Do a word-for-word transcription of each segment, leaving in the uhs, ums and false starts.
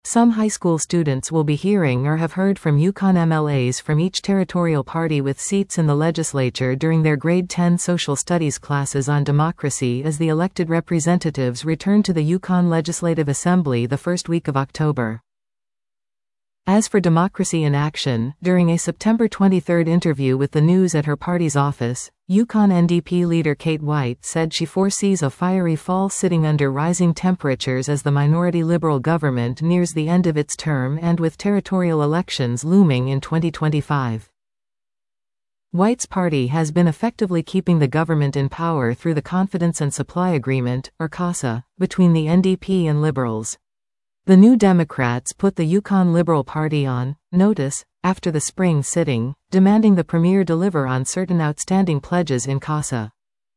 Some high school students will be hearing or have heard from Yukon M L As from each territorial party with seats in the legislature during their grade ten social studies classes on democracy as the elected representatives return to the Yukon Legislative Assembly the first week of October. As for Democracy in Action, during a September twenty-third interview with the News at her party's office, Yukon N D P leader Kate White said she foresees a fiery fall sitting under rising temperatures as the minority Liberal government nears the end of its term and with territorial elections looming in twenty twenty-five. White's party has been effectively keeping the government in power through the Confidence and Supply Agreement, or CASA, between the N D P and Liberals. The New Democrats put the Yukon Liberal Party on notice after the spring sitting, demanding the Premier deliver on certain outstanding pledges in CASA.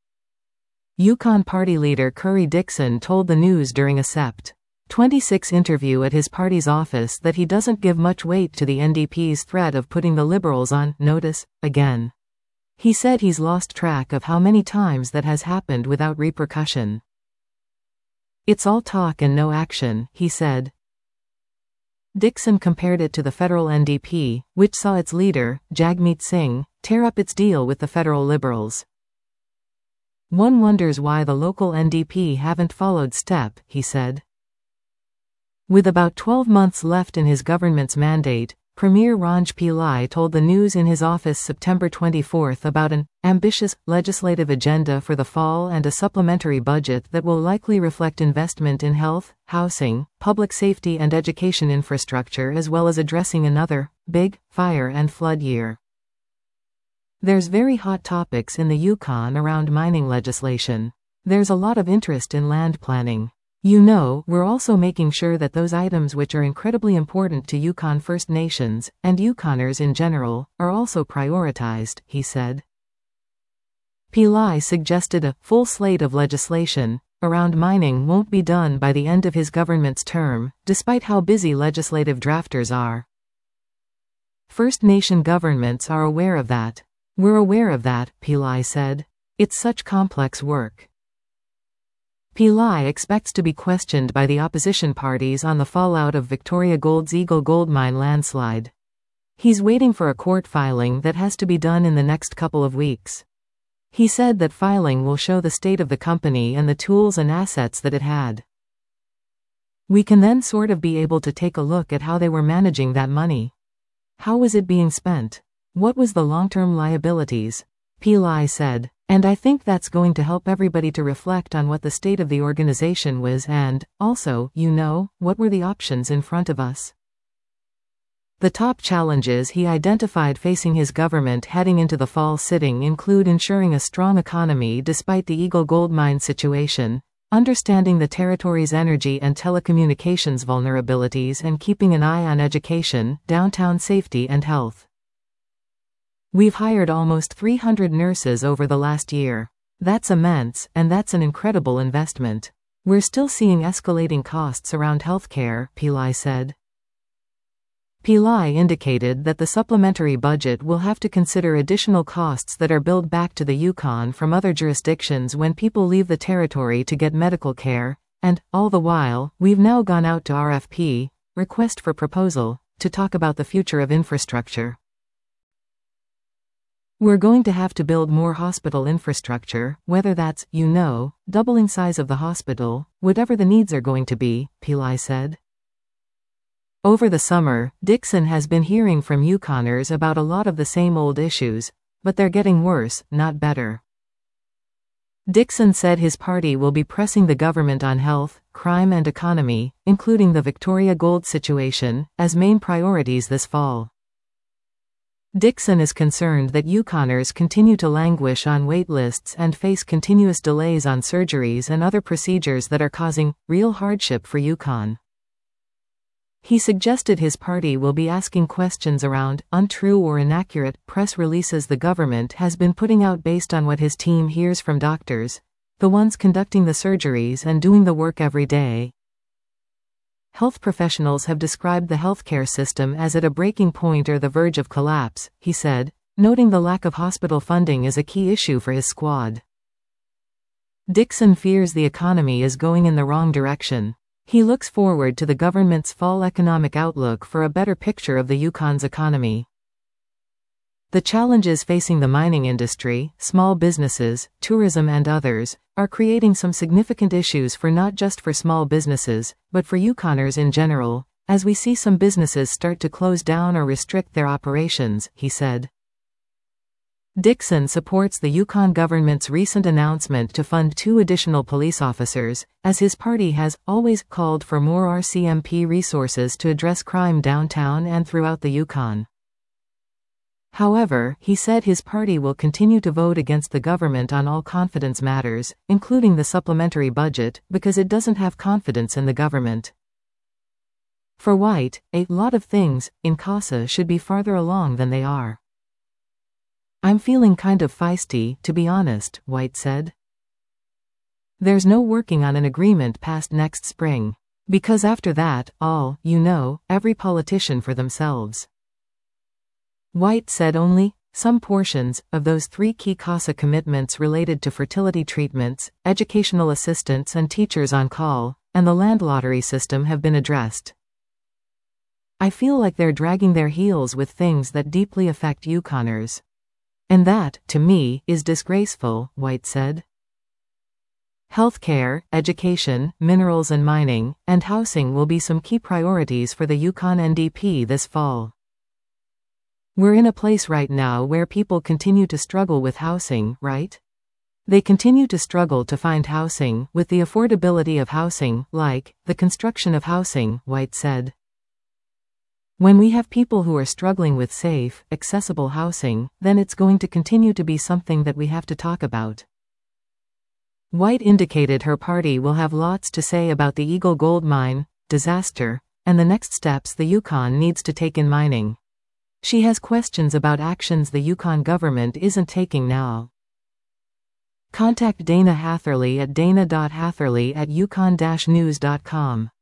Yukon Party leader Curry Dixon told the News during a Sept twenty-six interview at his party's office that he doesn't give much weight to the N D P's threat of putting the Liberals on notice again. He said he's lost track of how many times that has happened without repercussion. "It's all talk and no action," he said. Dixon compared it to the federal N D P, which saw its leader, Jagmeet Singh, tear up its deal with the federal Liberals. "One wonders why the local N D P haven't followed step," he said. With about twelve months left in his government's mandate, Premier Ranj Pillai told the News in his office September twenty-fourth about an ambitious legislative agenda for the fall and a supplementary budget that will likely reflect investment in health, housing, public safety and education infrastructure as well as addressing another big fire and flood year. "There's very hot topics in the Yukon around mining legislation. There's a lot of interest in land planning. You know, we're also making sure that those items which are incredibly important to Yukon First Nations, and Yukoners in general, are also prioritized," he said. Pillai suggested a full slate of legislation around mining won't be done by the end of his government's term, despite how busy legislative drafters are. "First Nation governments are aware of that. We're aware of that," Pillai said. "It's such complex work." Pillai expects to be questioned by the opposition parties on the fallout of Victoria Gold's Eagle Gold Mine landslide. He's waiting for a court filing that has to be done in the next couple of weeks. He said that filing will show the state of the company and the tools and assets that it had. "We can then sort of be able to take a look at how they were managing that money. How was it being spent? What was the long-term liabilities?" Pillai said. "And I think that's going to help everybody to reflect on what the state of the organization was and, also, you know, what were the options in front of us." The top challenges he identified facing his government heading into the fall sitting include ensuring a strong economy despite the Eagle Gold Mine situation, understanding the territory's energy and telecommunications vulnerabilities and keeping an eye on education, downtown safety and health. "We've hired almost three hundred nurses over the last year. That's immense, and that's an incredible investment. We're still seeing escalating costs around healthcare," Pillai said. Pillai indicated that the supplementary budget will have to consider additional costs that are billed back to the Yukon from other jurisdictions when people leave the territory to get medical care, and, all the while, we've now gone out to R F P, request for proposal, to talk about the future of infrastructure. "We're going to have to build more hospital infrastructure, whether that's, you know, doubling size of the hospital, whatever the needs are going to be," Pillai said. Over the summer, Dixon has been hearing from Yukoners about a lot of the same old issues, but they're getting worse, not better. Dixon said his party will be pressing the government on health, crime and economy, including the Victoria Gold situation, as main priorities this fall. Dixon is concerned that Yukoners continue to languish on wait lists and face continuous delays on surgeries and other procedures that are causing real hardship for Yukon. He suggested his party will be asking questions around untrue or inaccurate press releases the government has been putting out based on what his team hears from doctors, the ones conducting the surgeries and doing the work every day. Health professionals have described the healthcare system as at a breaking point or the verge of collapse, he said, noting the lack of hospital funding is a key issue for his squad. Dixon fears the economy is going in the wrong direction. He looks forward to the government's fall economic outlook for a better picture of the Yukon's economy. The challenges facing the mining industry, small businesses, tourism and others, are creating some significant issues for not just for small businesses, but for Yukoners in general, as we see some businesses start to close down or restrict their operations, he said. Dixon supports the Yukon government's recent announcement to fund two additional police officers, as his party has always called for more R C M P resources to address crime downtown and throughout the Yukon. However, he said his party will continue to vote against the government on all confidence matters, including the supplementary budget, because it doesn't have confidence in the government. For White, a lot of things in CASA should be farther along than they are. I'm feeling kind of feisty, to be honest, White said. There's no working on an agreement past next spring. Because after that, all, you know, every politician for themselves. White said only some portions of those three key CASA commitments related to fertility treatments, educational assistants and teachers on call, and the land lottery system have been addressed. I feel like they're dragging their heels with things that deeply affect Yukoners. And that, to me, is disgraceful, White said. Healthcare, education, minerals and mining, and housing will be some key priorities for the Yukon N D P this fall. We're in a place right now where people continue to struggle with housing, right? They continue to struggle to find housing, with the affordability of housing, like, the construction of housing, White said. When we have people who are struggling with safe, accessible housing, then it's going to continue to be something that we have to talk about. White indicated her party will have lots to say about the Eagle Gold Mine disaster, and the next steps the Yukon needs to take in mining. She has questions about actions the Yukon government isn't taking now. Contact Dana Hatherley at dana dot hatherley at yukon dash news dot com.